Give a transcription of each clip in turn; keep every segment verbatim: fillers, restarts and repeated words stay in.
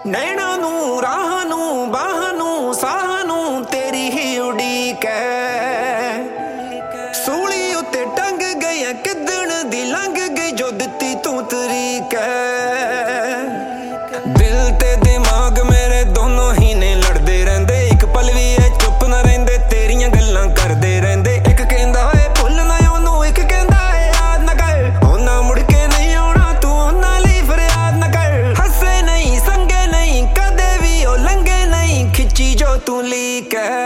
नैना नू राह नू बाह नू साह नू तेरी ही उड़ीक है। सूली उत्ते टंग गई किदण दी लंघ गई जो दित्ती तू तरीक है। दिल ते दिमाग मेरे दोनों ही ने लड़दे रहिंदे, एक पल भी है चुप ना रहिंदे, तेरियां गल्लां करदे रहिंदे। एक कहंदा है भुल ना ओनू, एक कहंदा है याद ना कर, ओना मुड़ के नहीं आउणा तू ओना लई फरियाद ना कर। हसे नहीं संगे नहीं कदे भी ओ लंघे नहीं, खिची जो तू लीक है।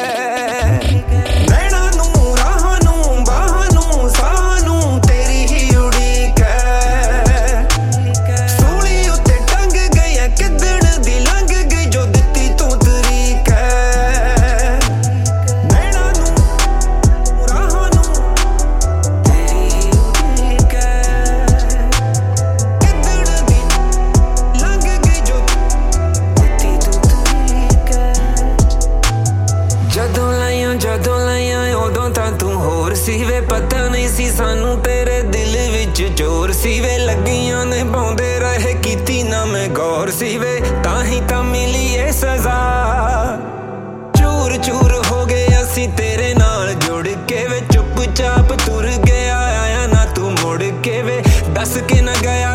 ਜਦੋਂ ਲਾਈਆਂ ਉਦੋਂ ਤਾਂ ਤੂੰ ਹੋਰ ਸੀ ਵੇ, ਪਤਾ ਨਹੀਂ ਸੀ ਸਾਨੂੰ ਤੇਰੇ ਦਿਲ ਵਿੱਚ ਜ਼ੋਰ ਸੀ ਵੇ। ਲੱਗੀਆਂ ਨੇ ਪਾਉਂਦੇ ਰਹੇ ਕੀਤੀ ਨਾ ਮੈਂ ਗੌਰ ਸੀ ਵੇ, ਤਾਂ ਹੀ ਤਾਂ ਮਿਲੀ ਏ ਸਜ਼ਾ। ਚੂਰ ਚੂਰ ਹੋ ਗਏ ਅਸੀਂ ਤੇਰੇ ਨਾਲ ਜੁੜ ਕੇ ਵੇ, ਚੁੱਪ ਚਾਪ ਤੁਰ ਗਿਆ ਆਇਆ ਨਾ ਤੂੰ ਮੁੜ ਕੇ ਵੇ। ਦੱਸ ਕੇ ਨਾ ਗਿਆ